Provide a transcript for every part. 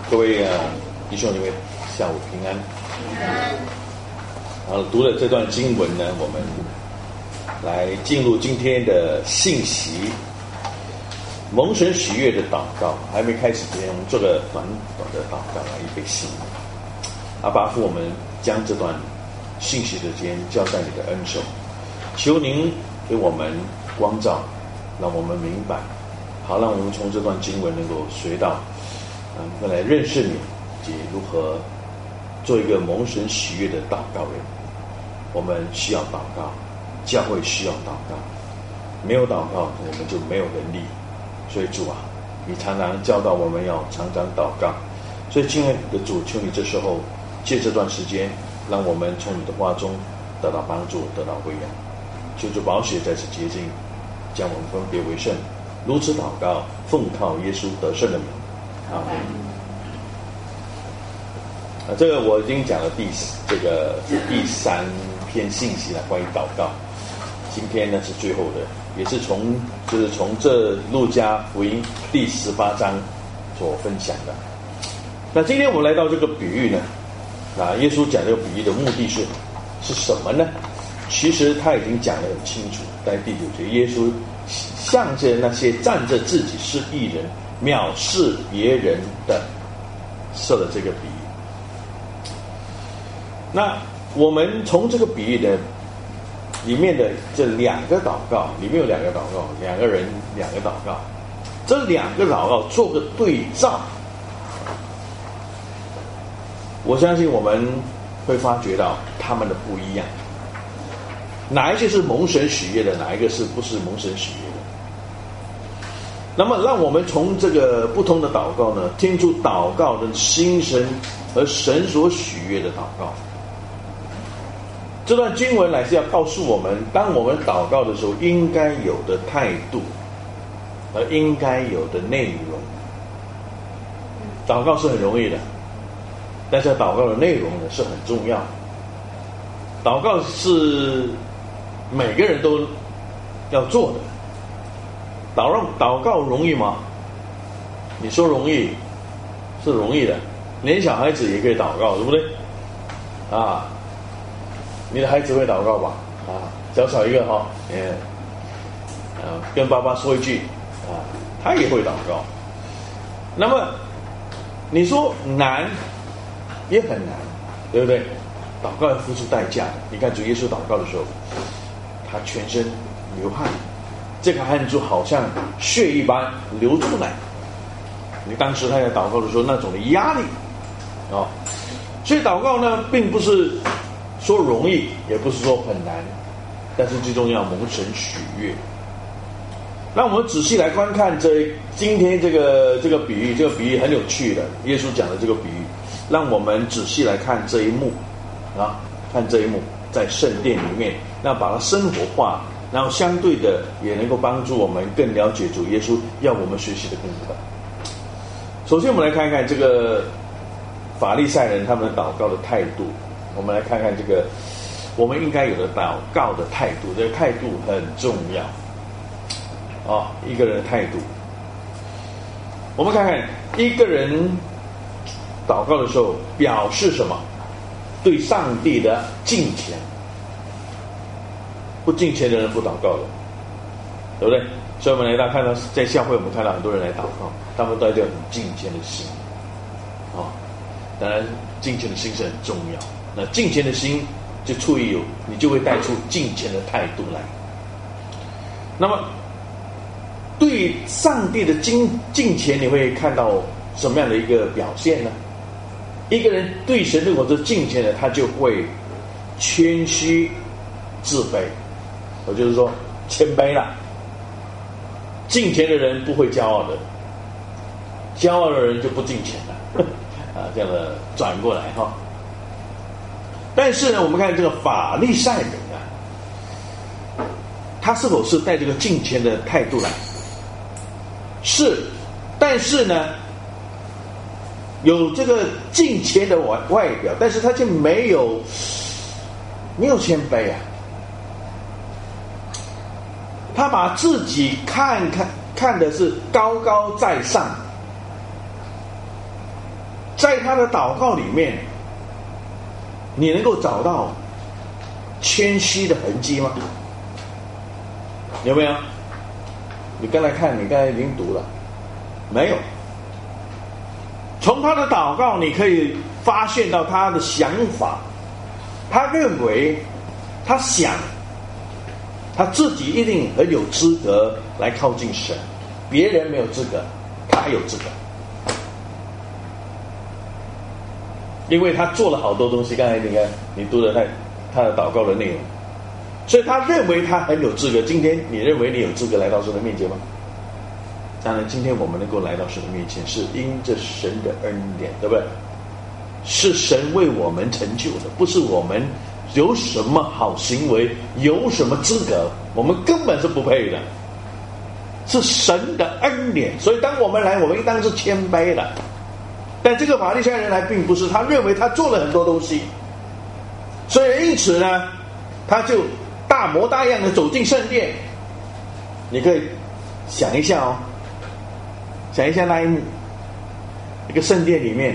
各位弟兄姐妹，下午平安。好，读了这段经文呢，我们来进入今天的信息。蒙神喜悦的祷告，还没开始之前，我们做个短短的祷告来预备心。阿爸父，我们将这段信息的间交在你的恩手，求您给我们光照，让我们明白，好让我们从这段经文能够学到来认识你，及如何做一个蒙神喜悦的祷告人。我们需要祷告，教会需要祷告，没有祷告我们就没有能力。所以主啊，你常常教导我们要常常祷告。所以亲爱的主，求你这时候借这段时间，让我们从你的话中得到帮助，得到喂养。求主宝血再次洁净，将我们分别为圣。如此祷告，奉靠耶稣得胜的名，阿们。这个我已经讲了第三篇信息了，关于祷告。今天呢是最后的，也是从这路加福音第18章所分享的。那今天我们来到这个比喻呢，耶稣讲这个比喻的目的是什么呢？其实他已经讲得很清楚，在第9节，耶稣向着那些仗着自己是义人、藐视别人的设了这个比喻。那我们从这个比喻的里面的这两个祷告，里面有两个祷告，两个人两个祷告，这两个祷告做个对照，我相信我们会发觉到他们的不一样，哪一些是蒙神喜悦的，哪一个是不是蒙神喜悦的。那么让我们从这个不同的祷告呢，听出祷告的心声和神所喜悦的祷告。这段经文乃是要告诉我们，当我们祷告的时候应该有的态度和应该有的内容。祷告是很容易的，但是祷告的内容呢是很重要。祷告是每个人都要做的。祷告容易吗？你说容易是容易的，连小孩子也可以祷告，对不对？你的孩子会祷告吧？小一个哈，跟爸爸说一句他也会祷告。那么你说难也很难，对不对？祷告要付出代价的。你看主耶稣祷告的时候，他全身流汗，这个汗珠好像血一般流出来。你当时他在祷告的时候那种的压力所以祷告呢并不是说容易，也不是说很难，但是最重要蒙神喜悦。那我们仔细来观看今天这个比喻，这个比喻很有趣的，耶稣讲的这个比喻，让我们仔细来看这一幕看这一幕在圣殿里面，那把它生活化，然后相对的也能够帮助我们更了解主耶稣要我们学习的功课。首先我们来看一看这个法利赛人他们的祷告的态度。我们来看看这个我们应该有的祷告的态度，这个态度很重要一个人的态度。我们看看一个人祷告的时候表示什么？对上帝的敬虔。不敬虔的人不祷告的，对不对？所以我们来到看到在教会，我们看到很多人来祷告，他们带着很敬虔的心当然敬虔的心是很重要。那敬虔的心就出于你就会带出敬虔的态度来。那么对上帝的敬虔，你会看到什么样的一个表现呢？一个人对神如果是敬虔的，他就会谦虚自卑，我就是说谦卑了。敬虔的人不会骄傲的，骄傲的人就不敬虔了这样的转过来但是呢，我们看这个法利赛人他是否是带这个敬虔的态度来？是，但是呢，有这个敬虔的外表，但是他却没有谦卑他把自己看的是高高在上， 在他的祷告里面，你能够找到谦虚的痕迹吗？有没有？你刚才看，你刚才已经读了，没有。从他的祷告，你可以发现到他的想法，他认为，他想，他自己一定很有资格来靠近神，别人没有资格，他有资格，因为他做了好多东西。刚才你看，你读了他的祷告的内容，所以他认为他很有资格。今天你认为你有资格来到神的面前吗？当然，今天我们能够来到神的面前，是因着神的恩典，对不对？是神为我们成就的，不是我们有什么好行为，有什么资格，我们根本是不配的，是神的恩典。所以当我们来，我们应当是谦卑的。但这个法利赛人来并不是，他认为他做了很多东西，所以因此呢，他就大模大样的走进圣殿。你可以想一下哦，想一下那一幕，一个圣殿里面，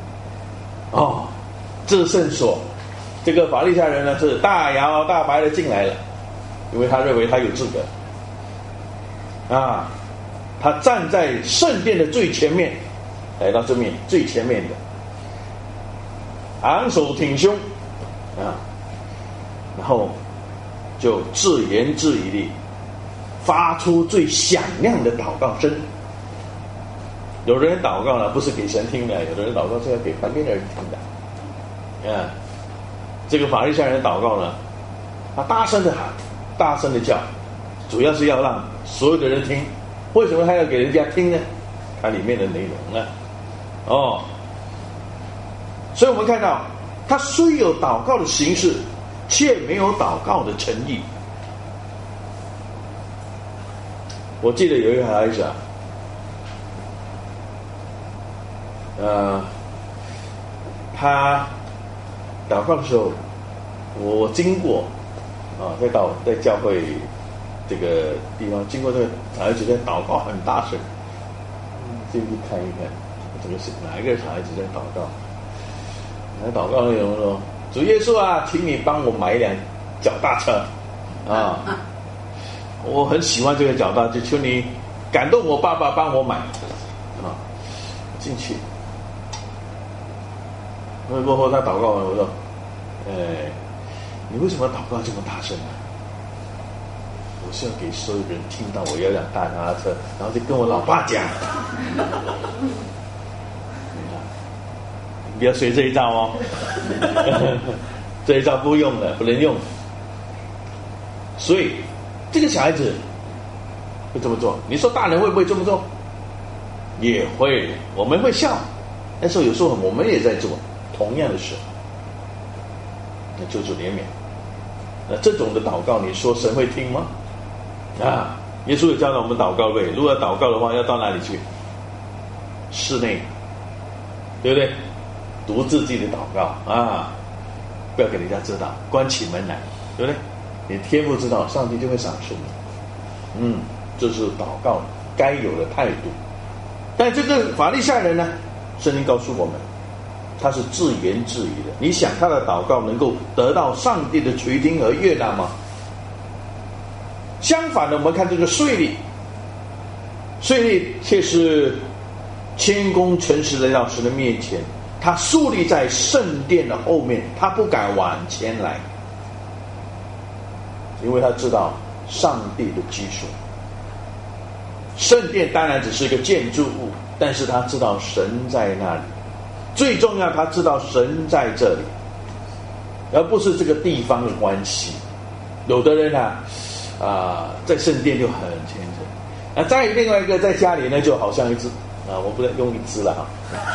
至圣所，这个法利赛人呢是大摇大摆的进来了，因为他认为他有资格啊，他站在圣殿的最前面，来到这面最前面的，昂首挺胸啊，然后就自言自语地发出最响亮的祷告声。有的人祷告呢不是给神听的，有的人祷告是要给旁边的人听的。这个法利赛人祷告呢，他大声的喊，大声的叫，主要是要让所有的人听。为什么他要给人家听呢？它里面的内容呢？所以我们看到，他虽有祷告的形式，却没有祷告的诚意。我记得有一个孩子他祷告的时候，我经过在教会这个地方，经过这个小孩子在祷告很大声，进去看一看，这个是哪一个小孩子在祷告？那祷告内容说：“主耶稣啊，请你帮我买一辆脚踏车啊！我很喜欢这个脚踏车，求你感动我爸爸帮我买啊！”进去。过后他祷告完，我说：“你为什么祷告这么大声呢？我是要给所有人听到我要辆大脚踏车，然后就跟我老爸讲。你不要学这一招哦，这一招不用的，不能用。所以这个小孩子会这么做。你说大人会不会这么做？也会，我们会笑。但是有时候我们也在做同样的事，那求主怜悯。那这种的祷告，你说神会听吗？耶稣也教导我们祷告，对，如果要祷告的话，要到哪里去？室内，对不对？独自己的祷告不要给人家知道，关起门来，对不对？你天父知道，上帝就会赏识你。这是祷告该有的态度。但这个法利赛人呢，圣经告诉我们，他是自言自语的。你想他的祷告能够得到上帝的垂听和悦纳吗？相反的，我们看这个税吏却是谦恭诚实的来到神的面前，他竖立在圣殿的后面，他不敢往前来，因为他知道上帝的基础。圣殿当然只是一个建筑物，但是他知道神在那里。最重要，他知道神在这里，而不是这个地方的关系。有的人在圣殿就很虔诚，再另外一个在家里呢，就好像一只我不能用一只了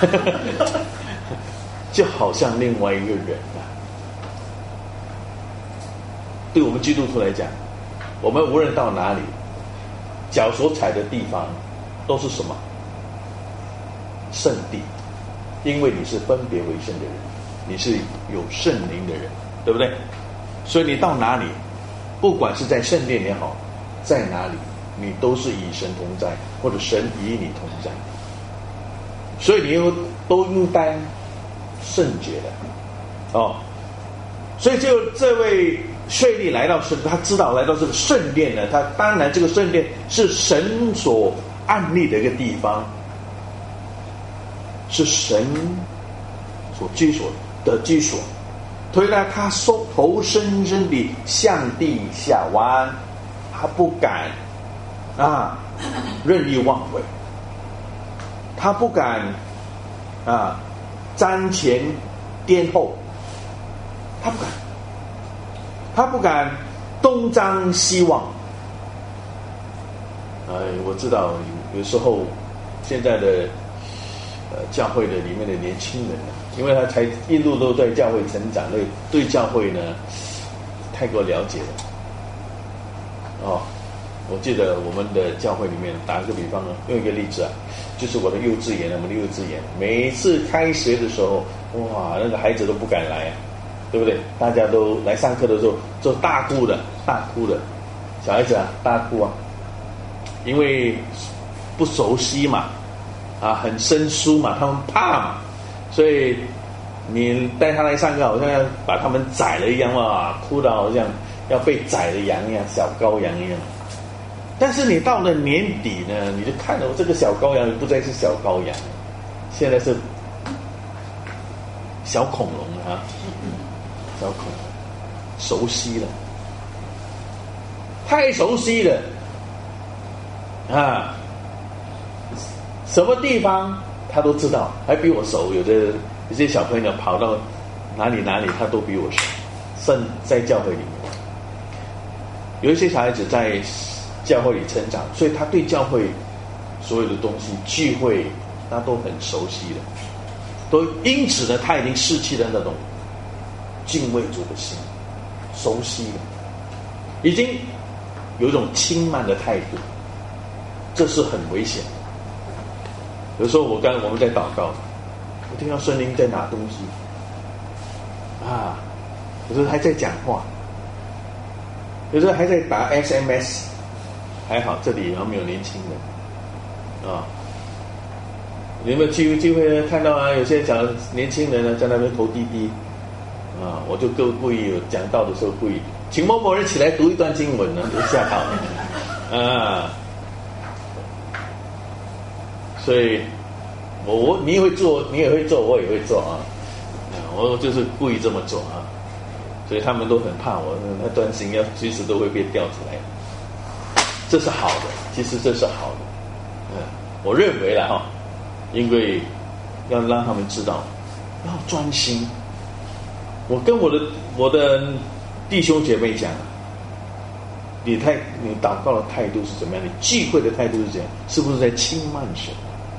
就好像另外一个人对我们基督徒来讲，我们无论到哪里，脚所踩的地方都是什么？圣地。因为你是分别为圣的人，你是有圣灵的人，对不对？所以你到哪里，不管是在圣殿也好，在哪里，你都是与神同在，或者神与你同在。所以你有都应当圣洁的哦。所以就这位税吏来到他知道来到这个圣殿呢，他当然这个圣殿是神所安立的一个地方，是神所居所的居所，所以呢，他头深深地向地下弯，他不敢任意妄为，他不敢瞻前颠后，他不敢东张西望。我知道有时候现在的教会的里面的年轻人因为他才一路都在教会成长，对教会呢太过了解了。我记得我们的教会里面，打个比方呢，用一个例子就是我的幼稚园，我们的幼稚园每次开学的时候，哇，那个孩子都不敢来对不对？大家都来上课的时候就大哭的，小孩子大哭因为不熟悉嘛，很生疏嘛，他们怕嘛，所以你带他来上课，好像要把他们宰了一样哭到好像要被宰的羊一样，小羔羊一样。但是你到了年底呢，你就看到这个小羔羊不再是小羔羊，现在是小恐龙小恐龙，熟悉了，太熟悉了什么地方他都知道，还比我熟。有些小朋友跑到哪里他都比我熟，甚在教会里面，有一些小孩子在教会里成长，所以他对教会所有的东西聚会他都很熟悉了，都因此呢，他已经失去了那种敬畏主的心，熟悉了，已经有一种轻慢的态度，这是很危险的。有时候我们在祷告，我听到圣灵在拿东西有时候还在讲话，有时候还在打 SMS， 还好这里没有年轻人你有没有机会看到有些年轻人呢在那边投滴滴我就故意有讲道的时候故意请某某人起来读一段经文呢，就吓到所以你也会做，我也会做我就是故意这么做所以他们都很怕我，那段经要随时都会被调出来。这是好的，其实这是好的我认为啦因为要让他们知道要专心。我跟我的弟兄姐妹讲你祷告的态度是怎么样，你聚会的态度是怎样，是不是在轻慢神？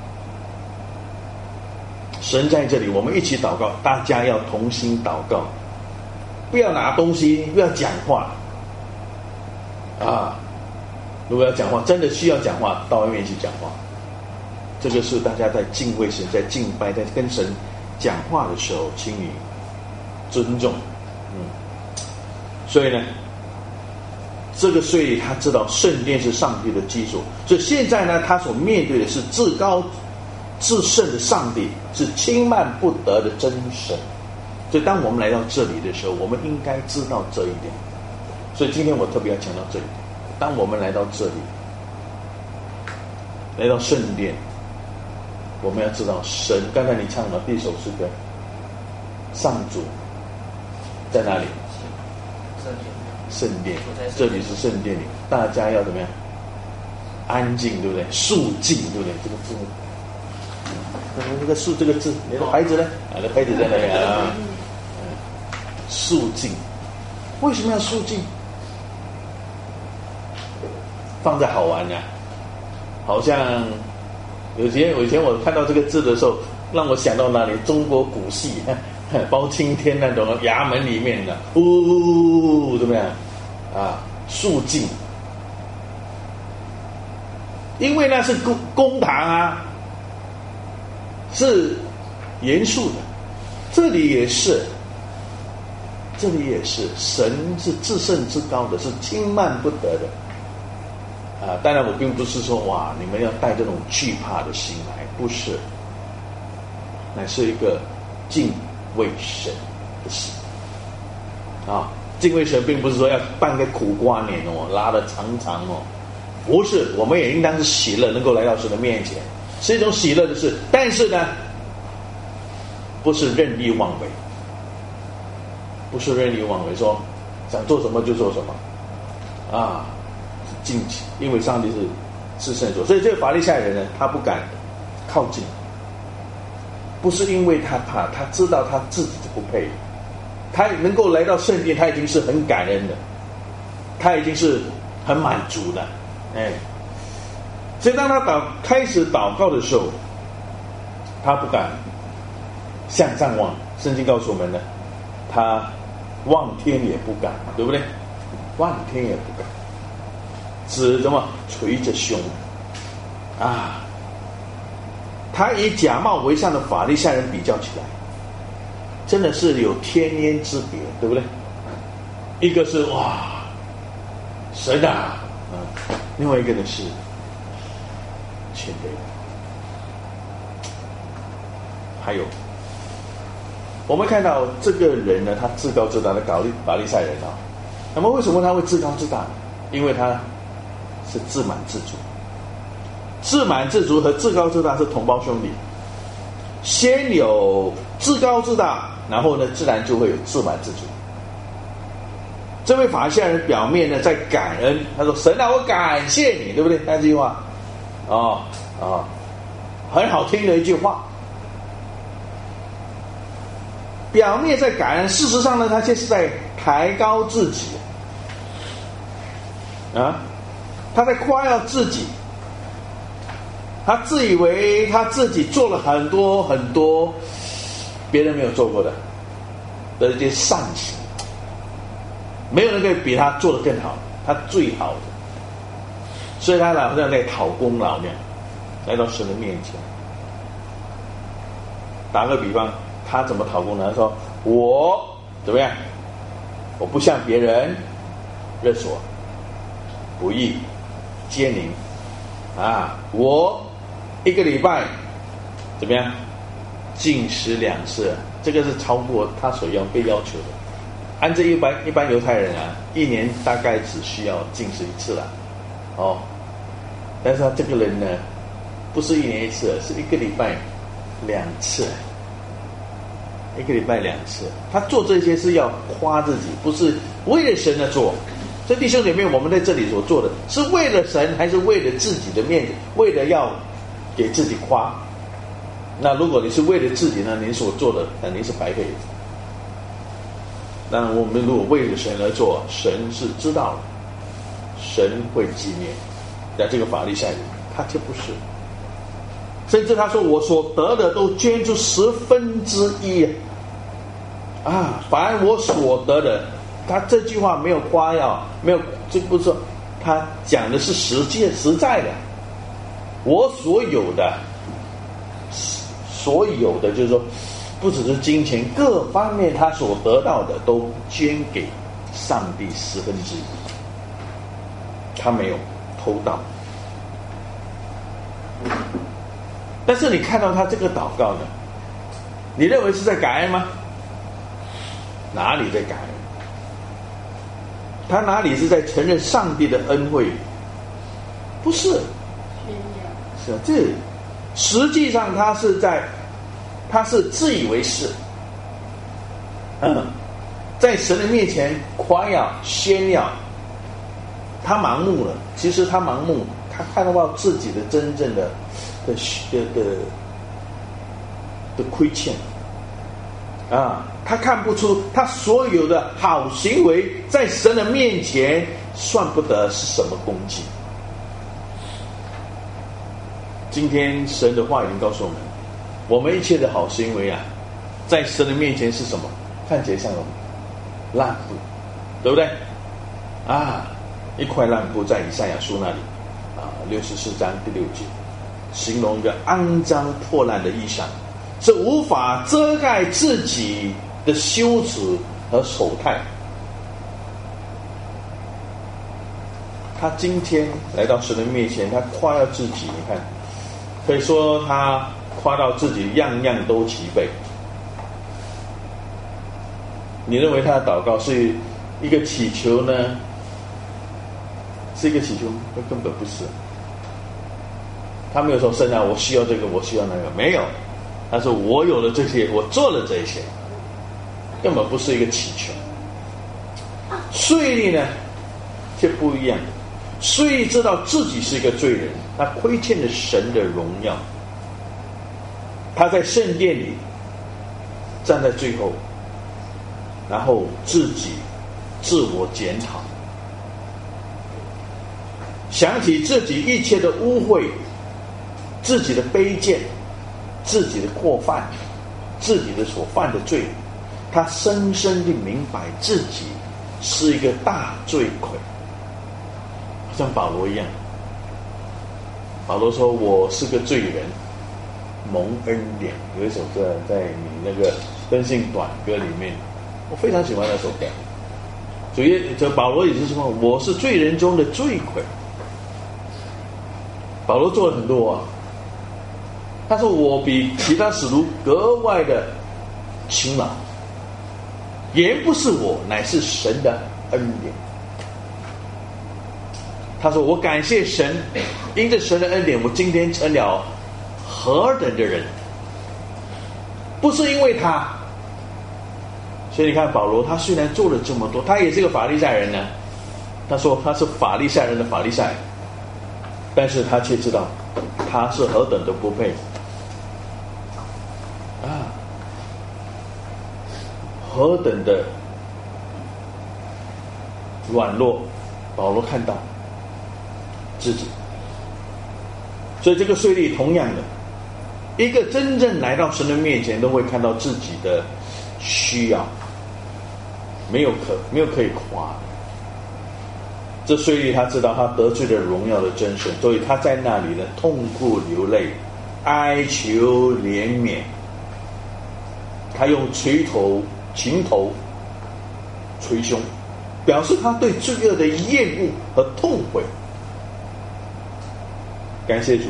神在这里，我们一起祷告，大家要同心祷告，不要拿东西，不要讲话如果要讲话，真的需要讲话，到外面去讲话。这个是大家在敬畏神，在敬拜，在跟神讲话的时候，请你尊重所以呢，这个税吏他知道圣殿是上帝的基础，所以现在呢，他所面对的是至高至圣的上帝，是轻慢不得的真神。所以当我们来到这里的时候，我们应该知道这一点。所以今天我特别要强调这一点，当我们来到这里，来到圣殿，我们要知道神，刚才你唱了第一首诗歌，上主在哪里？圣殿，这里是圣殿里，大家要怎么样？安静，对不对？肃静，对不对？这个字，这个肃这个字，你的牌子呢？那牌子在哪里肃静，为什么要肃静？放在好玩好像以前我看到这个字的时候，让我想到哪里？中国古戏包青天那种衙门里面的，怎么样肃静，因为那是公堂是严肃的。这里也是，神是至圣至高的，是轻慢不得的当然我并不是说你们要带这种惧怕的心来，不是乃是一个敬畏神的事啊。敬畏神并不是说要办个苦瓜年哦，拉得长长哦，不是，我们也应当是喜乐，能够来到神的面前，是一种喜乐的事。但是呢，不是任意妄为，不是任意妄为，说想做什么就做什么啊，敬虔，因为上帝是圣所，所以这个法利赛人呢，他不敢靠近，不是因为他怕，他知道他自己就不配，他能够来到圣殿，他已经是很感恩的，他已经是很满足的，哎，所以当他开始祷告的时候，他不敢向上望。圣经告诉我们呢，他望天也不敢，对不对？望天也不敢，只怎么捶着胸啊！他以假冒为善的法利赛人比较起来，真的是有天渊之别，对不对？一个是哇，神啊，另外一个呢是谦卑。还有，我们看到这个人呢，他自高自大的法利赛人啊。那么为什么他会自高自大呢？因为他是自满自足。自满自足和自高自大是同胞兄弟，先有自高自大，然后呢，自然就会有自满自足。这位法利赛人表面呢在感恩，他说：“神啊，我感谢你，对不对？”那句话，很好听的一句话。表面在感恩，事实上呢，他却是在抬高自己啊，他在夸耀自己。他自以为他自己做了很多很多别人没有做过的一些善行，没有人可以比他做得更好，他最好的，所以他好像在讨功劳那样来到神的面前。打个比方，他怎么讨功劳？他说：“我怎么样？我不像别人勒索、不义、奸淫啊！我一个礼拜怎么样？禁食2次，这个是超过他所被要求的。按照一般犹太人啊，一年大概只需要禁食1次了，哦。但是他这个人呢，不是1年1次，是一个礼拜2次。一个礼拜2次，他做这些是要夸自己，不是为了神而做。所以弟兄姐妹，我们在这里所做的是为了神，还是为了自己的面子，为了要给自己夸？那如果你是为了自己呢，你所做的肯定是白费的。当然，我们如果为了神而做，神是知道的，神会纪念。但这个法利赛人，他却不是。甚至他说：“我所得的都捐出1/10啊！凡我所得的。”他这句话没有夸耀，没有，这不是说他讲的是实在的。我所有的就是说，不只是金钱，各方面他所得到的都捐给上帝1/10，他没有偷盗。但是你看到他这个祷告呢，你认为是在感恩吗？哪里在感恩？他哪里是在承认上帝的恩惠？不是，是啊，这实际上他是自以为是，在神的面前夸耀炫耀，他盲目了。其实他盲目，他看不到自己的真正的亏欠啊，他看不出他所有的好行为在神的面前算不得是什么功绩。今天神的话已经告诉我们，我们一切的好行为啊，在神的面前是什么？看起来像烂布，对不对？啊，一块烂布在以赛亚书那里啊，64章第6节，形容一个肮脏破烂的衣裳，是无法遮盖自己的羞耻和丑态。他今天来到神的面前，他夸耀自己，你看，可以说他夸到自己样样都齐备。你认为他的祷告是一个祈求呢？是一个祈求？那根本不是。他没有说神啊，我需要这个，我需要那个，没有。他说我有了这些，我做了这些，根本不是一个祈求。税吏呢，却不一样。税吏知道自己是一个罪人，他亏欠了神的荣耀。他在圣殿里站在最后，然后自己自我检讨，想起自己一切的污秽，自己的卑贱，自己的过犯，自己的所犯的罪，他深深地明白自己是一个大罪魁，好像保罗一样。保罗说我是个罪人，蒙恩典。有一首歌在你那个登信短歌里面，我非常喜欢那首歌。这保罗也是说我是罪人中的罪魁。保罗做了很多啊，他说我比其他使徒格外的勤劳，原不是我，乃是神的恩典。他说我感谢神，因着神的恩典，我今天成了何等的人，不是因为他。所以你看保罗，他虽然做了这么多，他也是个法利赛人呢。他说他是法利赛人的法利赛，但是他却知道他是何等的不配啊，何等的软弱。保罗看到自己，所以这个税吏同样的，一个真正来到神的面前，都会看到自己的需要，没有可以夸。这税吏他知道他得罪了荣耀的真神，所以他在那里呢痛哭流泪，哀求怜悯。他用琴头捶胸，表示他对罪恶的厌恶和痛悔。感谢主，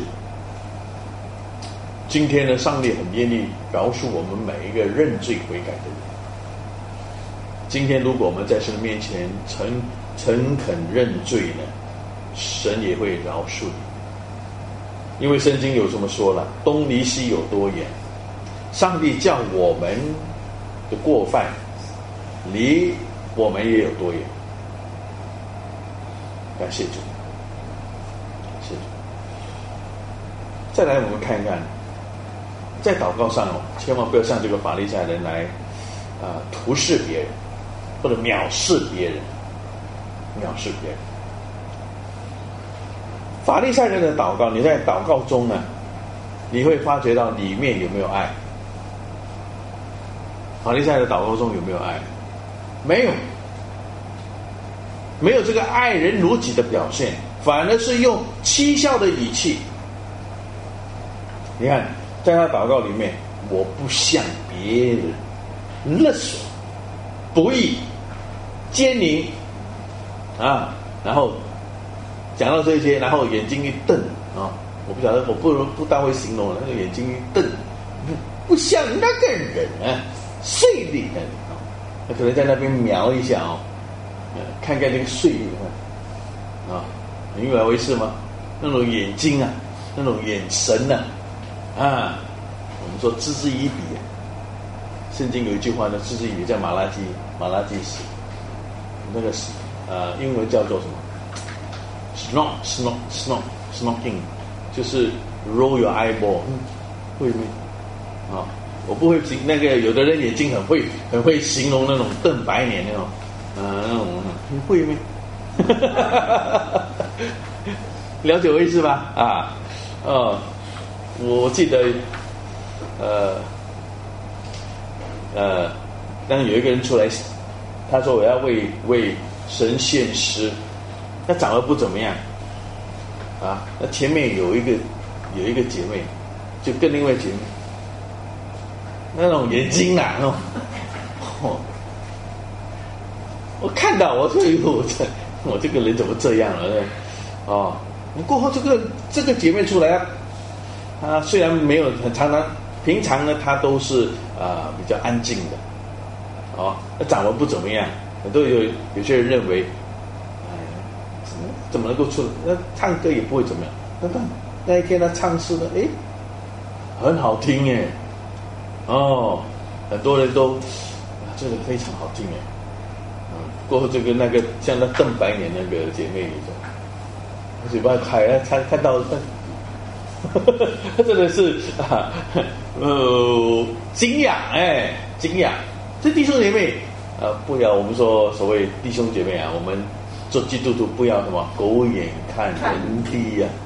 今天呢，上帝很愿意饶恕我们每一个认罪悔改的人。今天如果我们在神的面前诚恳认罪呢，神也会饶恕你。因为圣经有这么说了，东离西有多远，上帝叫我们的过犯离我们也有多远。感谢主，感谢主。再来我们看一看，在祷告上千万不要像这个法利赛人来图示别人，或者藐视别人。法利赛人的祷告，你在祷告中呢，你会发觉到里面有没有爱。法利赛的祷告中有没有爱？没有这个爱人如己的表现，反而是用讥笑的语气。你看在他祷告里面，我不向别人勒索、不义、奸淫啊，然后讲到这些，然后眼睛一瞪啊，我不晓得，我不大会形容了，那个眼睛一瞪，不像那个人啊，税吏的啊，他可能在那边瞄一下看看那个税吏啊，你明白为是吗？那种眼睛啊，那种眼神啊，我们说嗤之以鼻。圣经有一句话呢，嗤之以鼻，在马拉基史，那个英文叫做什么 ？snorting， 就是 roll your eyeball， 会没啊？我不会那个，有的人眼睛很会形容那种瞪白眼那种，那种你会没？了解我意思吧？我记得当有一个人出来，他说我要为神献诗，那长得不怎么样啊。那前面有一个姐妹，就跟另外姐妹那种眼睛那种，我看到我说我这个人怎么这样了？过后这个姐妹出来他虽然没有很常常，平常呢他都是比较安静的，那长得不怎么样，都有些人认为，怎么能够出来？那唱歌也不会怎么样。那一天他唱诗呢，很好听耶，很多人都这个非常好听耶，过后这个那个像那邓白莲那个姐妹一样，嘴巴开，看到，真的是敬仰敬仰。这弟兄姐妹不要我们说所谓弟兄姐妹啊，我们做基督徒不要什么狗眼看人低呀，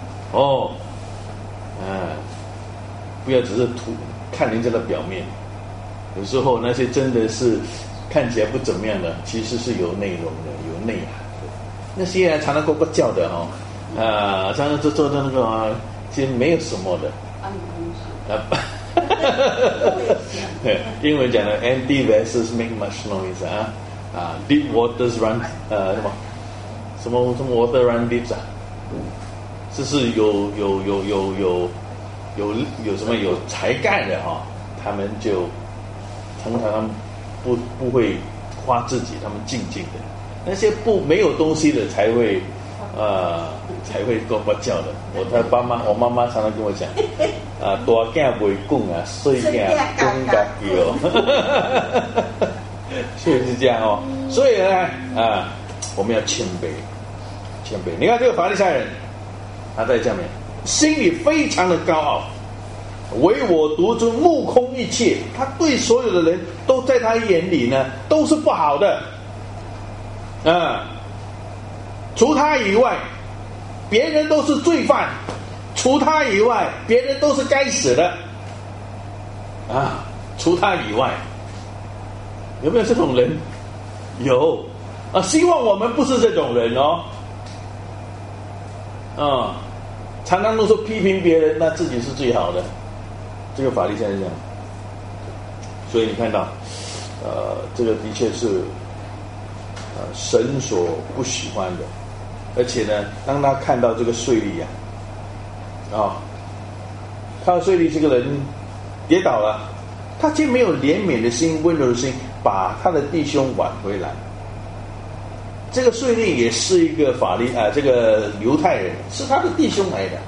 不要只是看人家的表面，有时候那些真的是看起来不怎么样的，其实是有内容的，有内涵的。那些常常呱呱叫的常常做的那个其实没有什么的。英文讲的 empty vessels make much noise deep waters run 什么 water run deep 这是有什么有才干的他们就常常不会夸自己，他们静静的。那些没有东西的才会呱呱叫的。我妈妈常常跟我讲大囝袂讲细囝讲家己确实是这样所以呢我们要谦卑。你看这个法利赛人，他在下面心里非常的高傲，唯我独尊，目空一切。他对所有的人都在他眼里呢都是不好的除他以外别人都是罪犯，除他以外别人都是该死的除他以外。有没有这种人？有希望我们不是这种人常常都说批评别人，那自己是最好的。这个法利赛人这样，所以你看到这个的确是神所不喜欢的。而且呢，当他看到这个税吏看到税吏这个人跌倒了，他却没有怜悯的心、温柔的心，把他的弟兄挽回来。这个税吏也是一个这个犹太人，是他的弟兄来的。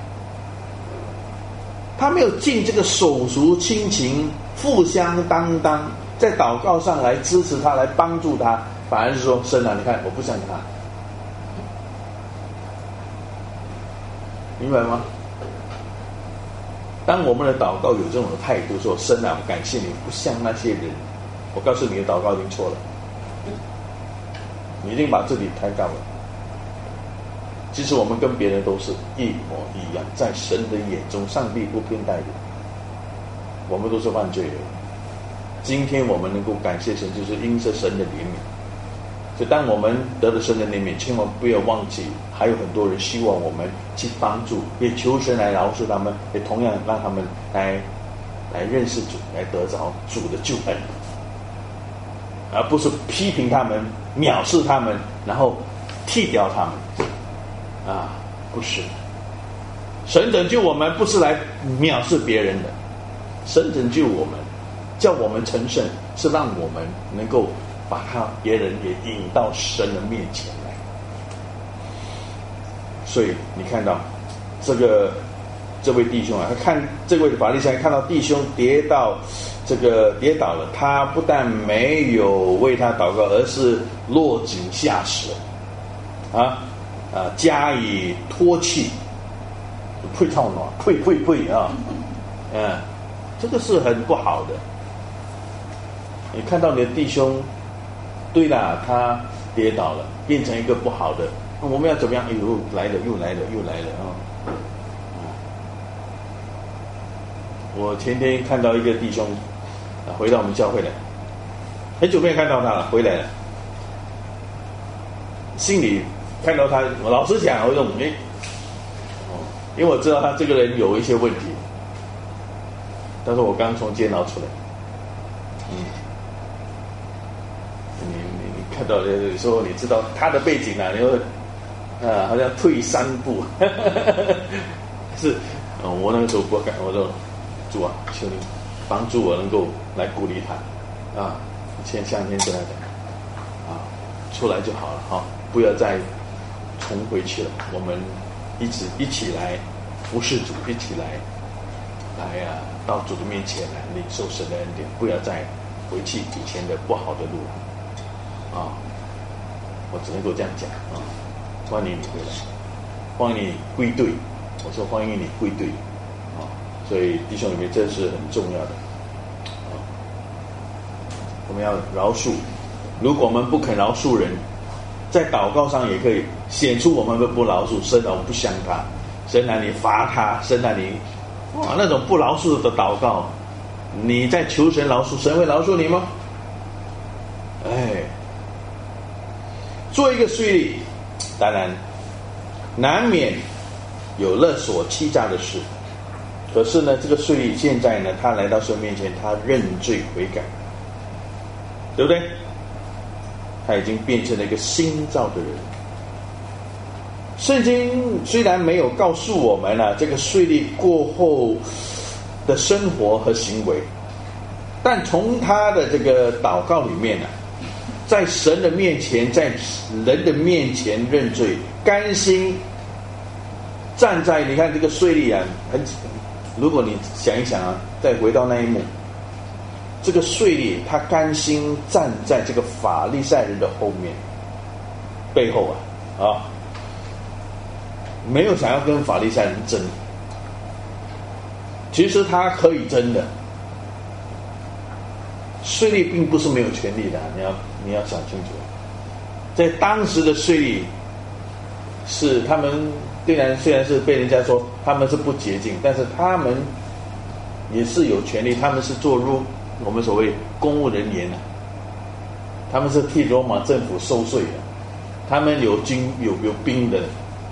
他没有尽这个手足亲情，互相担当，在祷告上来支持他，来帮助他，反而是说：神啊，你看我不像他，明白吗？当我们的祷告有这种态度说：神啊，我感谢你不像那些人，我告诉你的祷告已经错了，你一定把自己抬高了。其实我们跟别人都是一模一样，在神的眼中，上帝不偏待人，我们都是犯罪人。今天我们能够感谢神，就是因着神的怜悯。所以当我们得了神的怜悯，千万不要忘记还有很多人希望我们去帮助，也求神来饶恕他们，也同样让他们来认识主，来得着主的救恩，而不是批评他们、藐视他们，然后剔掉他们不是。神拯救我们不是来藐视别人的，神拯救我们，叫我们成圣，是让我们能够把别人也引到神的面前来。所以你看到这位弟兄他看这位法利赛人看到弟兄跌倒了，他不但没有为他祷告，而是落井下石加以唾弃，呸操呢，呸这个是很不好的。你看到你的弟兄，对了，他跌倒了，变成一个不好的，我们要怎么样？又来了我前天看到一个弟兄回到我们教会来，很久没有看到他了，回来了，心里看到他，我老实讲，我说因为我知道他这个人有一些问题，但是我刚从监牢出来，你看到有时候你知道他的背景你会好像退3步是我那个时候不敢，我说主啊，求你帮助我能够来鼓励他啊，向天跟他讲啊，出来就好了哈，不要再重回去了。我们一起来服侍主，一起来到主的面前来领受神的恩典，不要再回去以前的不好的路了啊！我只能够这样讲啊！欢迎你回来，欢迎你归队。我说欢迎你归队啊！所以弟兄姊妹，这是很重要的啊！我们要饶恕，如果我们不肯饶恕人，在祷告上也可以显出我们的不饶恕，神啊，我们不想他，神啊，你罚他，神啊，你那种不饶恕的祷告，你在求神饶恕，神会饶恕你吗？做一个税吏，当然难免有勒索欺诈的事，可是呢，这个税吏现在呢，他来到神面前，他认罪悔改，对不对？他已经变成了一个新造的人。圣经虽然没有告诉我们这个税吏过后的生活和行为，但从他的这个祷告里面在神的面前，在人的面前认罪，甘心站在，你看这个税吏如果你想一想再回到那一幕，这个税吏他甘心站在这个法利赛人的后面背后没有想要跟法利赛人争，其实他可以争的。税吏并不是没有权利的，你要想清楚。在当时的税吏是他们虽然是被人家说他们是不洁净，但是他们也是有权利，他们是做入我们所谓公务人员他们是替罗马政府收税的，他们有兵的。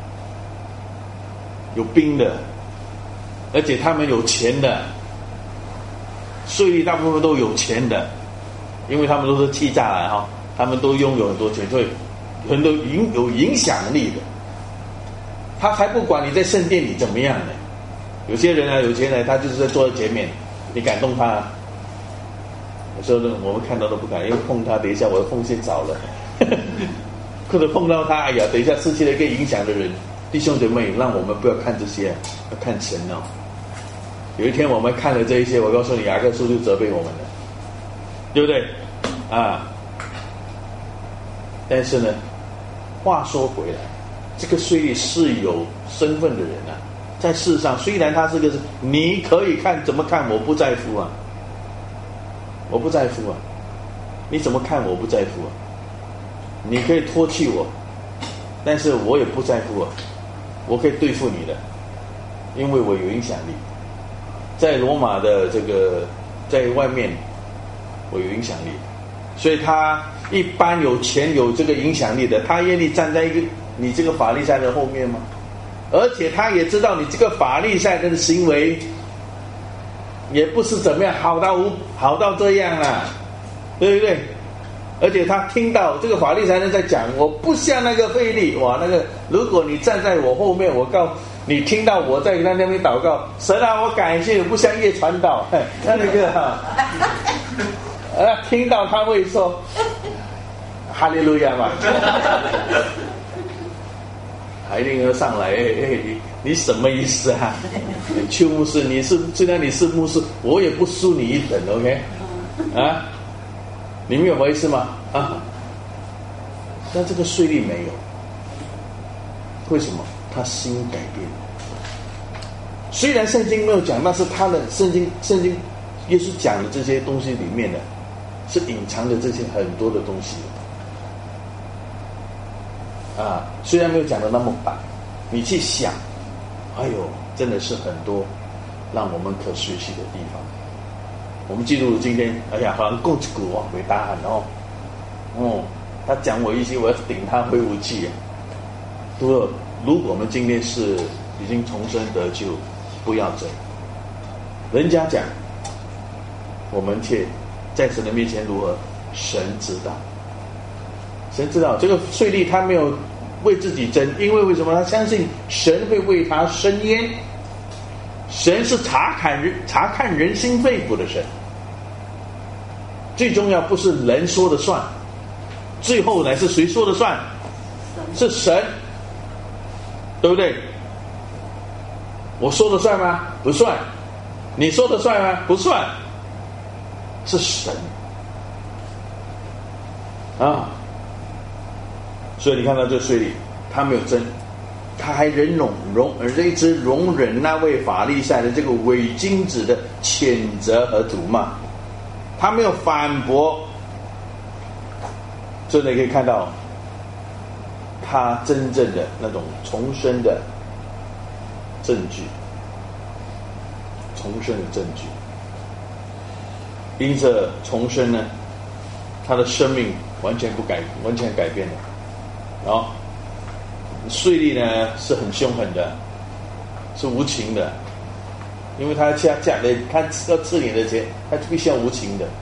有兵的，而且他们有钱的，税吏大部分都有钱的，因为他们都是欺诈他们都拥有很多钱，所以很多有影响力的，他才不管你在圣殿里怎么样呢。有些人有钱人他就是在坐在前面，你敢动他有时候我们看到都不敢，因为碰他，等一下我的奉献少了或者碰到他，等一下失去了一个影响的人。弟兄姐妹，让我们不要看这些，要看神有一天我们看了这一些，我告诉你，雅各书就责备我们了，对不对但是呢，话说回来，这个税吏是有身份的人在世上，虽然他是个你可以看怎么看，我不在乎我不在乎你怎么看我不在乎你可以唾弃我，但是我也不在乎我可以对付你的，因为我有影响力，在罗马的这个在外面我有影响力，所以他一般有钱有这个影响力的，他愿意站在你这个法利赛人后面吗？而且他也知道你这个法利赛人的行为也不是怎么样好到这样对不对？而且他听到这个法利赛人在讲，我不像那个税吏，如果你站在我后面，我告你听到我在那边祷告，神啊，我感谢你，不像叶传道，听到他会说哈利路亚嘛，海灵儿上来，你什么意思邱牧师，虽然你是牧师，我也不输你一等 ，OK 你明白我意思吗？但这个税吏没有，为什么？他心改变了。虽然圣经没有讲，但是他的圣经耶稣讲的这些东西里面是隐藏的这些很多的东西虽然没有讲的那么白，你去想，真的是很多让我们可学习的地方。我们记录今天，好像够一句回答案他讲我一些，我要顶他挥武器如果我们今天是已经重生得救，不要争。人家讲，我们却在神的面前如何？神知道，神知道。这个税吏他没有为自己争，因为为什么？他相信神会为他伸冤， 神是查看人心肺腑的神。最重要不是人说了算，最后乃是谁说了算？是神，对不对？我说了算吗？不算。你说了算吗？不算。是神啊！所以你看到这税吏，他没有争，他还一直容忍那位法利赛的这个伪君子的谴责和辱骂，他没有反驳。这里可以看到他真正的那种重生的证据，重生的证据。因着重生呢，他的生命完全改变了。税吏呢是很凶狠的，是无情的，因为他他要吃你的钱，他必须要无情的。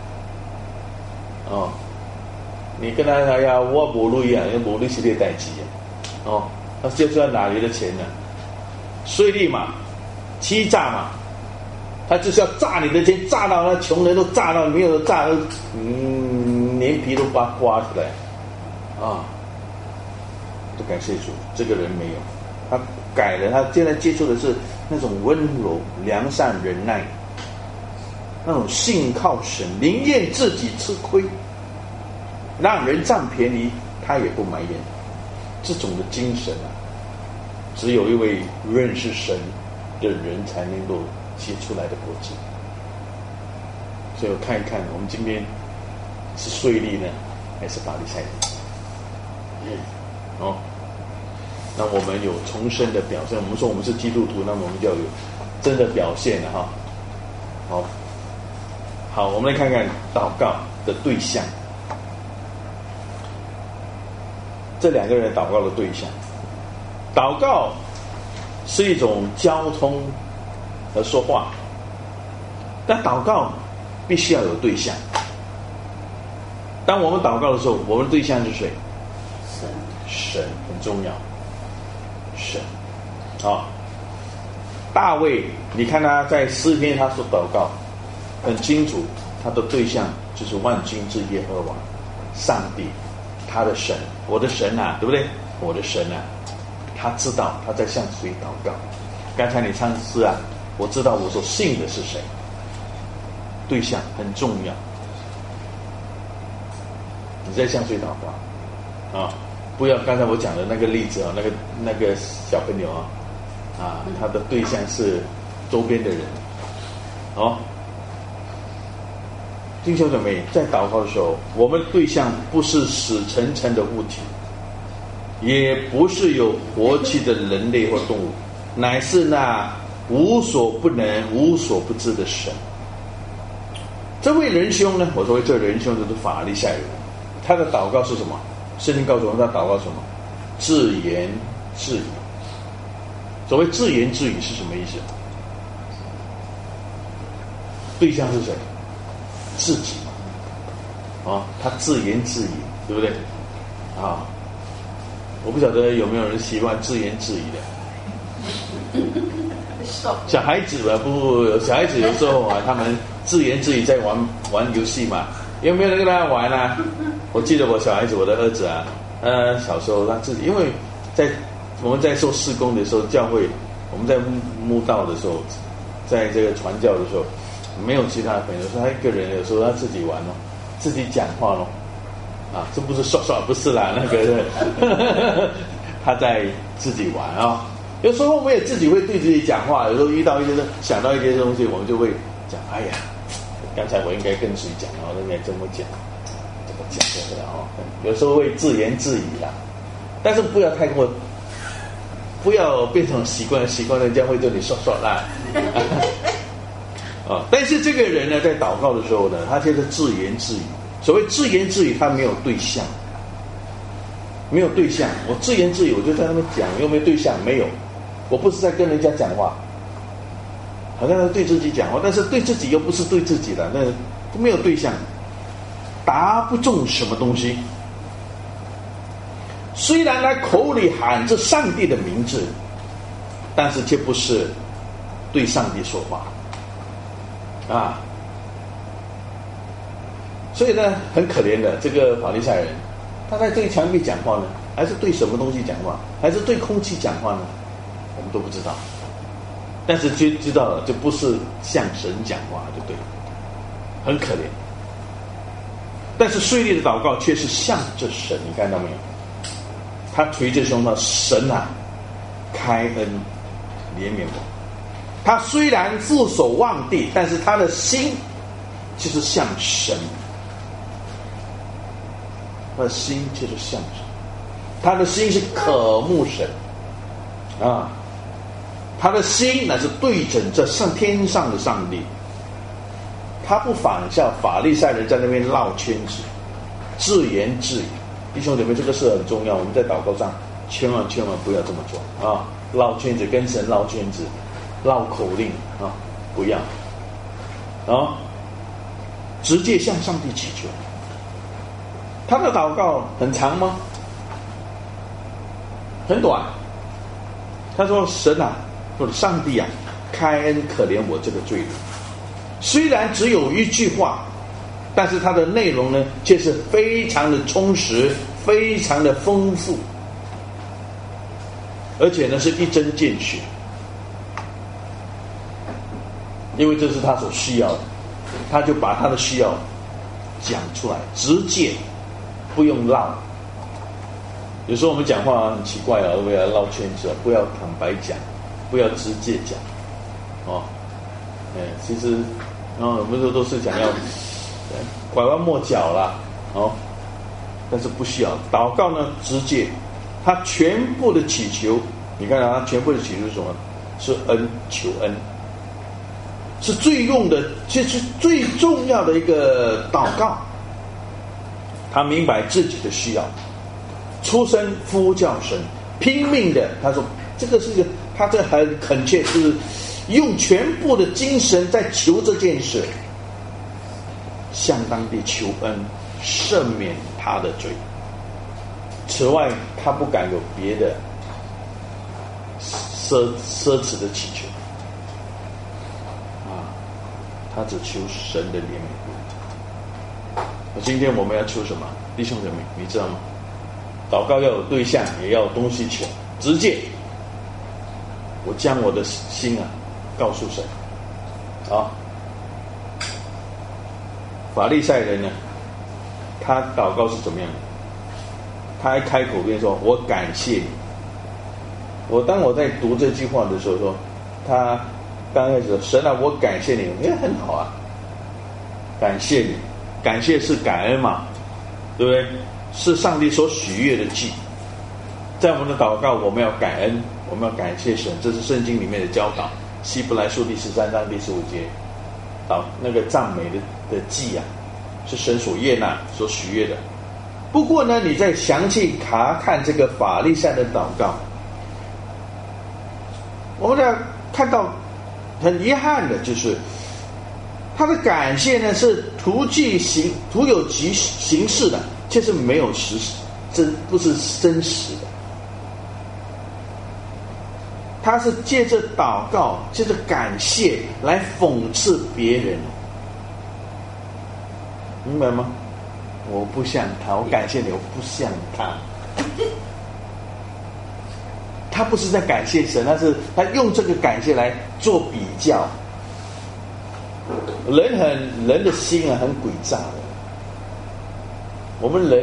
你跟他说呀，我没路一样，因为没路是列代机他就是要拿你的钱呢。税吏嘛，欺诈嘛。他就是要炸你的钱，炸到那穷人都炸到没有的炸到，连皮都刮出来，都感谢主，这个人没有，他改了，他现在接触的是那种温柔、良善、忍耐，那种信靠神，宁愿自己吃亏，让人占便宜，他也不埋怨，这种的精神只有一位认识神的人才能够结出来的果子。所以我看一看，我们今天是税吏呢，还是法利赛人？那我们有重生的表现。我们说我们是基督徒，那么我们就要有真的表现了好，我们来看看祷告的对象。这两个人祷告的对象，祷告是一种交通和说话，但祷告必须要有对象。当我们祷告的时候，我们的对象是谁？神很重要。神大卫，你看他在诗篇他所祷告很清楚，他的对象就是万军之耶和华上帝，他的神，我的神对不对？我的神他知道他在向谁祷告。刚才你唱诗我知道我所信的是谁，对象很重要。你在向谁祷告不要刚才我讲的那个例子那个小朋友他的对象是周边的人弟兄姊妹，在祷告的时候，我们对象不是死沉沉的物体，也不是有活气的人类或动物，乃是那无所不能无所不知的神。这位仁兄呢，我说这仁兄就是法利赛人，他的祷告是什么？圣经告诉我们他祷告什么？自言自语。所谓自言自语是什么意思？对象是谁？自己他自言自语，对不对我不晓得有没有人习惯自言自语的。小孩子小孩子有时候他们自言自语在玩游戏嘛，有没有人跟他玩我记得我小孩子，我的儿子小时候他自己，因为我们在做事工的时候，教会我们在慕道的时候，在这个传教的时候，没有其他的朋友，说他一个人有时候他自己玩自己讲话这不是耍不是啦，那个他在自己玩有时候我们也自己会对自己讲话，有时候遇到一些想到一些东西，我们就会讲，哎呀，刚才我应该跟谁讲应该这么讲，怎么讲有时候会自言自语啦，但是不要太过，不要变成习惯人家会对你耍啦但是这个人呢，在祷告的时候呢，他就是自言自语。所谓自言自语，他没有对象，我自言自语，我就在那边讲，有没有对象？没有，我不是在跟人家讲话，好像是对自己讲话，但是对自己又不是对自己的，那都没有对象，答不中什么东西。虽然他口里喊着上帝的名字，但是却不是对上帝说话啊。所以呢，很可怜的这个法利赛人，他在对墙壁讲话呢，还是对什么东西讲话，还是对空气讲话呢？我们都不知道。但是就知道了，就不是向神讲话就对了，很可怜。但是税吏的祷告却是向着神，你看到没有？他捶着胸说：“神啊，开恩怜悯我。”他虽然负手望地，但是他的心就是向神，他的心就是向神，他的心是渴慕神啊，他的心乃是对准这天上的上帝。他不仿效法利赛人在那边绕圈子、自言自语。弟兄姐妹，这个是很重要，我们在祷告上千万不要这么做啊！绕圈子，跟神绕圈子，绕口令啊，不要啊！直接向上帝祈求。他的祷告很长吗？很短。他说：“神啊，或者上帝啊，开恩可怜我这个罪人。”虽然只有一句话，但是它的内容呢，却是非常的充实，非常的丰富，而且呢是一针见血，因为这是他所需要的，他就把他的需要讲出来，直接，不用绕。有时候我们讲话很奇怪啊，不要绕圈子啊，不要坦白讲，不要直接讲，哦，其实。我们都是想要拐弯抹角啦，但是不需要祷告呢，直接他全部的祈求，你看他全部的祈求是什么？是恩，求恩，是最用的，这是最重要的一个祷告。他明白自己的需要，出声呼叫神，拼命的，他说这个是他这很恳切，是用全部的精神在求这件事，向当地求恩，赦免他的罪。此外，他不敢有别的奢侈的祈求啊，他只求神的怜悯。今天我们要求什么？弟兄姊妹，你知道吗？祷告要有对象，也要有东西求，直接。我将我的心告诉神啊。法利赛人呢，他祷告是怎么样的？他还开口便说：“我感谢你。”当我在读这句话的时候说，他刚开始说：“神啊，我感谢你。”很好啊，感谢你，感谢是感恩嘛，对不对？是上帝所许悦的祭。在我们的祷告，我们要感恩，我们要感谢神，这是圣经里面的教导。希伯来书第13章第15节，那个赞美的祭啊，是神所悦纳、所许悦的。不过呢，你再详细看这个法利赛的祷告，我们要看到很遗憾的就是，他的感谢呢是徒有形式的，却是没有不是真实的。他是借着祷告，借着感谢来讽刺别人，明白吗？我不像他，我感谢你，我不像他。他不是在感谢神，他用这个感谢来做比较。人的心很诡诈的。我们人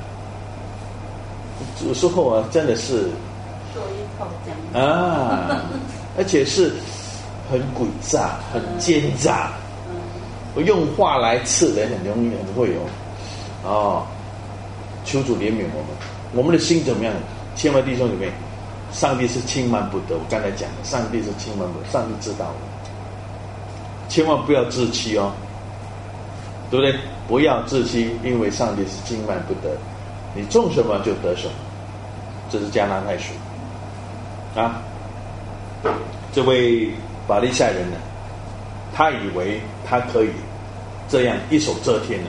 有时候真的是说一套讲而且是很诡诈、很奸诈。我用话来刺人，很容易，很会求主怜悯我们的心怎么样？千万弟兄里面，上帝是轻慢不得。我刚才讲的，上帝是轻慢不得，上帝知道的。千万不要自欺对不对？不要自欺，因为上帝是轻慢不得，你种什么就得什么。这是加拉太书这位法利赛人呢，他以为他可以这样一手遮天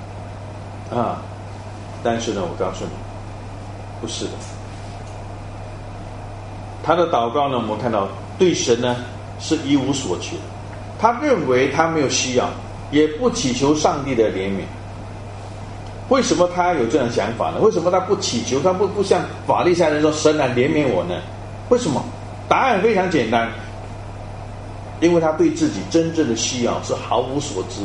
但是呢，我告诉你，不是的。他的祷告呢，我们看到对神呢是一无所求，他认为他没有需要，也不祈求上帝的怜悯。为什么他有这样的想法呢？为什么他不祈求？他不像法利赛人说神来怜悯我呢？为什么？答案非常简单，因为他对自己真正的需要是毫无所知。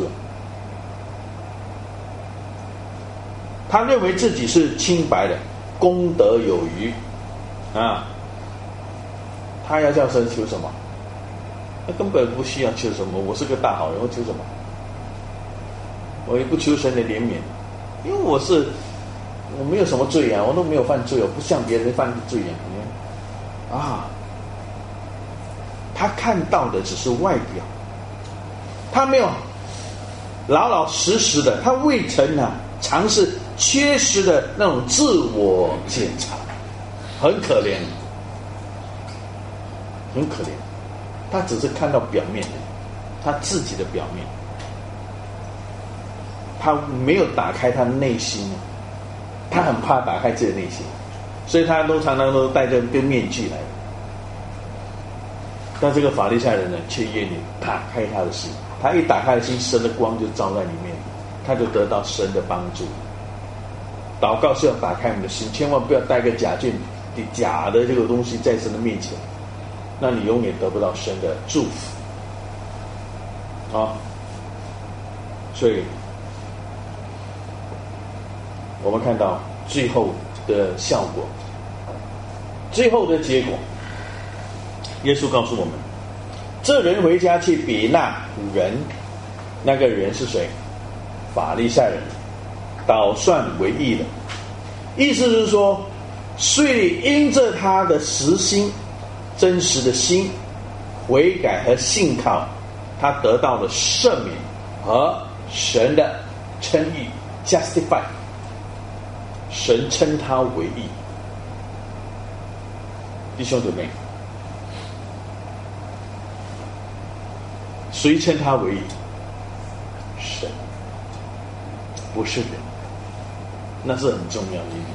他认为自己是清白的，功德有余啊。他要叫神求什么？他根本不需要求什么。我是个大好人，我求什么？我也不求神的怜悯，因为我没有什么罪啊，我都没有犯罪，我不像别人犯罪啊。他看到的只是外表，他没有老老实实的，他未曾尝试缺失的那种自我检查，很可怜，很可怜。他只是看到表面的，他自己的表面，他没有打开他内心，他很怕打开自己的内心，所以他常常都戴着个面具来。但这个法利赛人呢，却愿意打开他的心。他一打开的心，神的光就照在里面，他就得到神的帮助。祷告是要打开我们的心，千万不要带个假的这个东西在神的面前，那你永远得不到神的祝福啊！所以我们看到最后的效果，最后的结果，耶稣告诉我们，这人回家去比那人，那个人是谁？法利赛人，倒算为义了。意思是说，税吏因着他的实心、真实的心、悔改和信靠，他得到了赦免和神的称义 justify， 神称他为义。弟兄姊妹，谁称他为义？神，不是人，那是很重要的一点。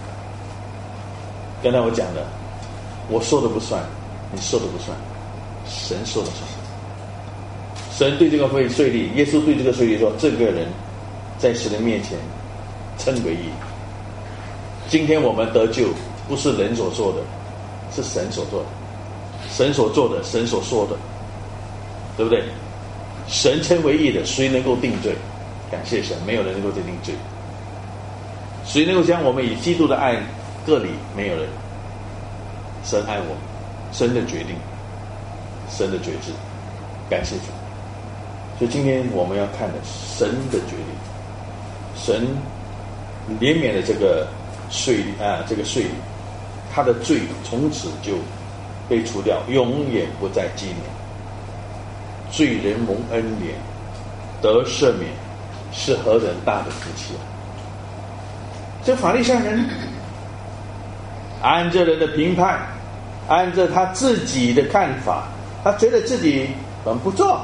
刚才我讲的，我说的不算，你说的不算，神说的算。神对这个税吏，耶稣对这个税吏说，这个人在神的面前称为义。今天我们得救，不是人所做的，是神所做的，神所做的，神所说的，对不对？神称为义的，谁能够定罪？感谢神，没有人能够定罪。谁能够将我们以基督的爱各里？没有人。神爱我们，神的决定，神的决志，感谢主。所以今天我们要看的神的决定，神怜悯了这个税吏，他的罪从此就被除掉，永远不再纪念。罪人蒙恩典得赦免，是何等大的福气啊！这法利赛人按着人的评判，按着他自己的看法，他觉得自己很不错，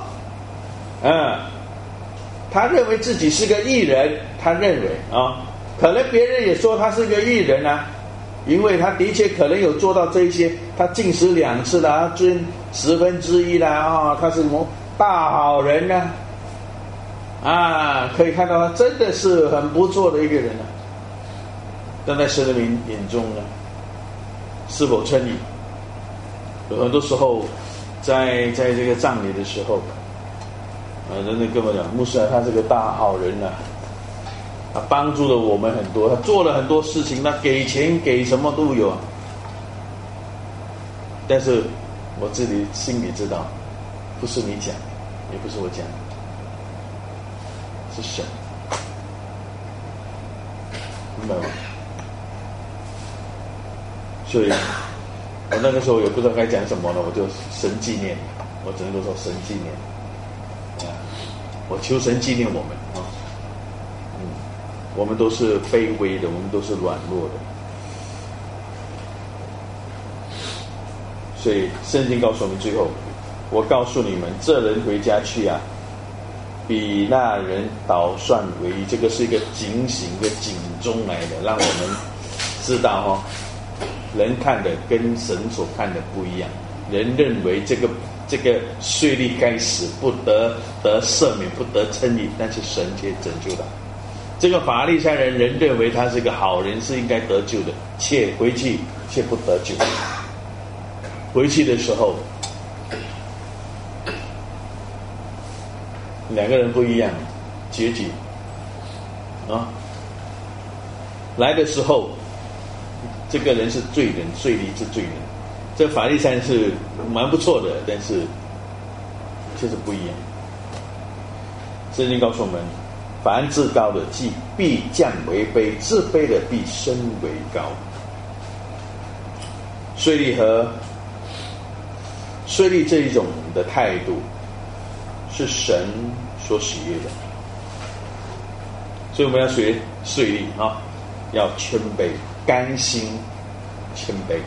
他认为自己是个义人，他认为可能别人也说他是个义人啊，因为他的确可能有做到这一些，他禁食2次啦，捐1/10啦，他是什么大好人呢？可以看到他真的是很不错的一个人啊。但在神的眼中呢，是否称义？有很多时候，在这个葬礼的时候，人家跟我讲，牧师啊，他是个大好人啊，他帮助了我们很多，他做了很多事情，他给钱给什么都有。但是我自己心里知道，不是你讲，也不是我讲，是神，明白吗？所以我那个时候也不知道该讲什么了，我就神纪念，我只能够说神纪念，我求神纪念我们我们都是卑微的，我们都是软弱的，所以圣经告诉我们，最后我告诉你们，这人回家去啊，比那人倒算为义。这个是一个警醒，一个警钟来的，让我们知道人看的跟神所看的不一样。人认为这个这个税吏该死，不得赦免，不得称义，但是神却拯救他。这个法利赛人认为他是个好人，是应该得救的，却回去却不得救。回去的时候，两个人不一样，结局啊。来的时候，这个人是罪人，税吏是罪人，这法利赛人是蛮不错的，但是确实不一样。圣经告诉我们，凡自高的必降为卑，自卑的必升为高。税吏这一种的态度是神所喜悦的，所以我们要学税吏啊，要谦卑，甘心谦卑。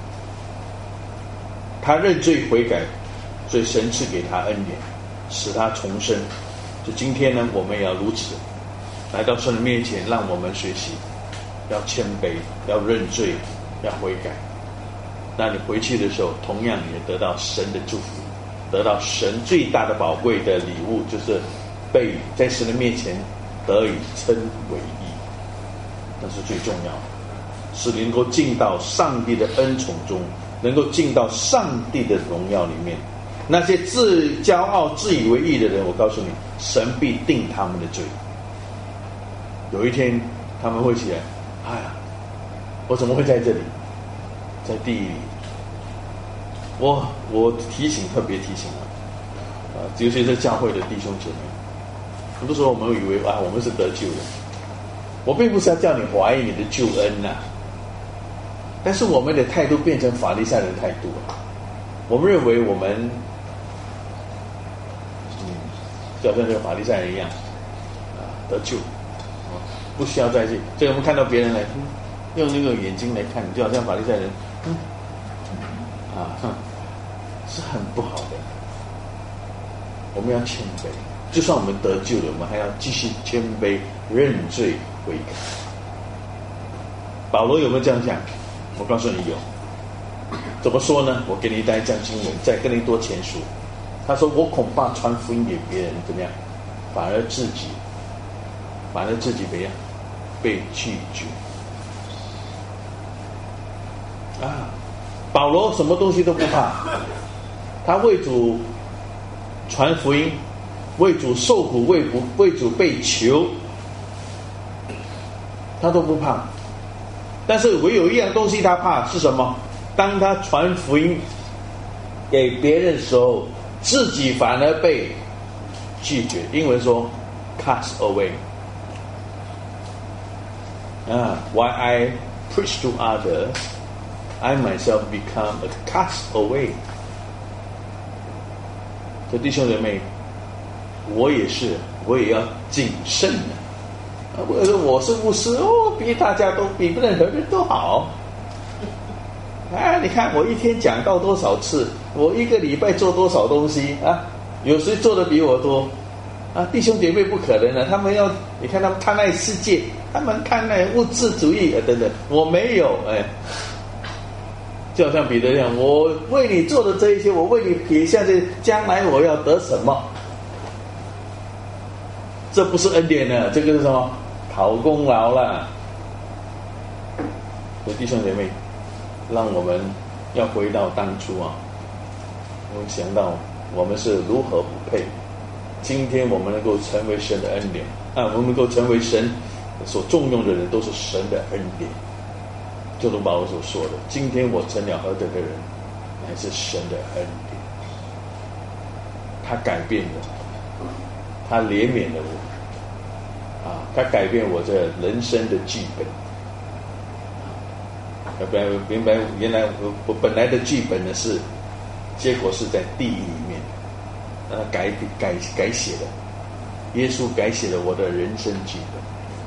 他认罪悔改，所以神赐给他恩典，使他重生。就今天呢，我们也要如此，来到神的面前，让我们学习，要谦卑，要认罪，要悔改。那你回去的时候，同样也得到神的祝福，得到神最大的宝贵的礼物，就是被在神的面前得以称为义。那是最重要的，是能够进到上帝的恩宠中，能够进到上帝的荣耀里面。那些自骄傲自以为义的人，我告诉你，神必定他们的罪。有一天他们会起来，哎呀，我怎么会在这里，在地狱里？我特别提醒尤其是教会的弟兄姐妹，很多时候我们会以为我们是得救的。我并不是要叫你怀疑你的救恩但是我们的态度变成法利赛人的态度了。我们认为我们就好像这个法利赛人一样得救不需要再去。所以我们看到别人来用那个眼睛来看，就好像法利赛人是很不好的。我们要谦卑，就算我们得救了，我们还要继续谦卑认罪悔改。保罗有没有这样讲？我告诉你有。怎么说呢？我给你带一张经文，在哥林多前书，他说我恐怕传福音给别人怎么样，反而自己怎么样被拒绝保罗什么东西都不怕，他为主传福音，为主受苦，为主被囚，他都不怕。但是唯有一样东西他怕，是什么？当他传福音给别人的时候，自己反而被拒绝。英文说 cast away Why I preach to others, I myself become a cast away。 所以弟兄姐妹，我也要谨慎我是牧师比大家都比任何人都好你看我一天讲道多少次，我一个礼拜做多少东西有谁做的比我多弟兄姐妹不可能他们你看他们看那世界，他们看那物质主义等等，我没有就好像彼得一样，我为你做的这一些，我为你撇下这将来我要得什么？这不是恩典呢，这个是什么？讨功劳了。所以弟兄姐妹，让我们要回到当初我们想到我们是如何不配，今天我们能够成为神的恩典我们能够成为神所重用的人，都是神的恩典。就如保罗所说的，今天我成了何等的人，乃是神的恩典。他改变我，他怜悯了我他改变我这人生的剧本原来我本来的剧本呢是结果是在地狱里面改写了，耶稣改写了我的人生剧本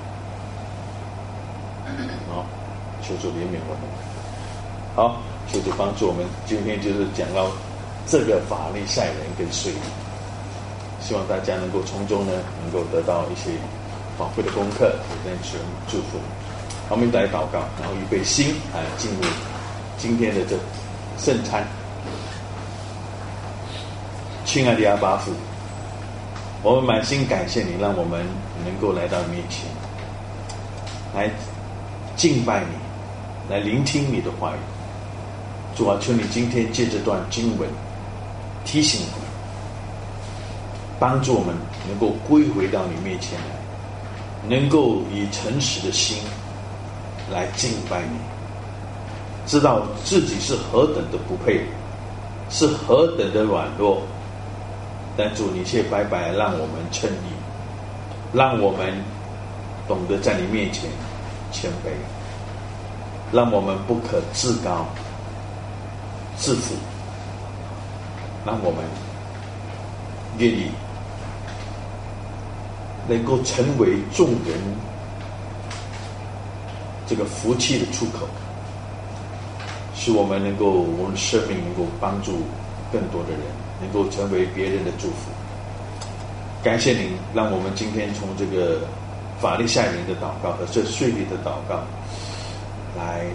求主怜悯我们。好，求主帮助我们。今天就是讲到这个法利赛人跟税吏，希望大家能够从中呢能够得到一些宝贵的功课，也在主祝福。好，我们来祷告，然后预备心进入今天的这圣餐。 亲爱的阿爸父，我们满心感谢你，让我们能够来到你面前，来敬拜你，来聆听你的话语。主啊，求你今天借这段经文提醒我们，帮助我们能够归回到你面前来，能够以诚实的心来敬拜你，知道自己是何等的不配，是何等的软弱，但主你却白白让我们称义，让我们懂得在你面前谦卑，让我们不可自高自负，让我们愿意能够成为众人这个福气的出口，使我们能够，我们的生命能够帮助更多的人，能够成为别人的祝福。感谢您，让我们今天从这个法利赛人的祷告和这税吏的祷告来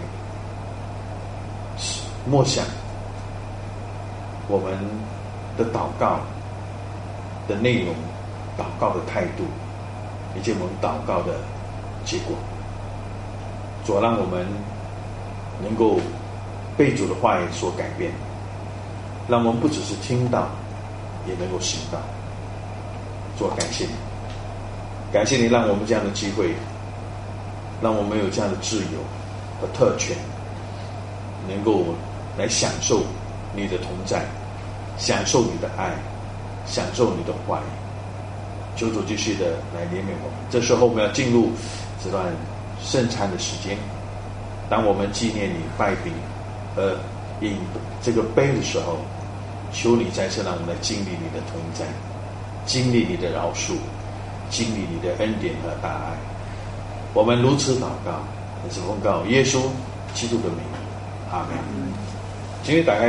默想我们的祷告的内容，祷告的态度，以及我们祷告的结果。主，让我们能够被主的话语所改变，让我们不只是听到，也能够行道。主，感谢你，感谢你让我们这样的机会，让我们有这样的自由和特权，能够来享受你的同在，享受你的爱，享受你的话语。求主继续的来怜悯我们。这时候我们要进入这段圣餐的时间，当我们纪念你拜饼和饮这个杯的时候，求你再次让我们来经历你的同在，经历你的饶恕，经历你的恩典和大爱。我们如此祷告，也是奉告耶稣基督的名，阿们。请你打开